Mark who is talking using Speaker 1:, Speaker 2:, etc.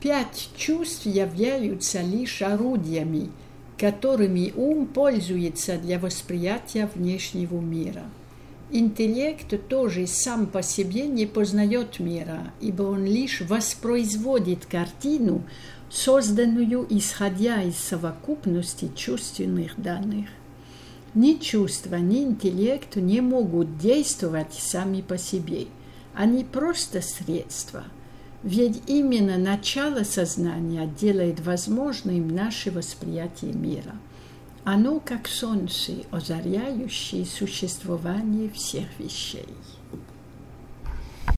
Speaker 1: 5 чувств являются лишь орудиями, которыми ум пользуется для восприятия внешнего мира. Интеллект тоже сам по себе не познает мира, ибо он лишь воспроизводит картину, созданную исходя из совокупности чувственных данных. Ни чувства, ни интеллект не могут действовать сами по себе. Они просто средства. Ведь именно начало сознания делает возможным наше восприятие мира. Оно как солнце, озаряющее существование всех вещей.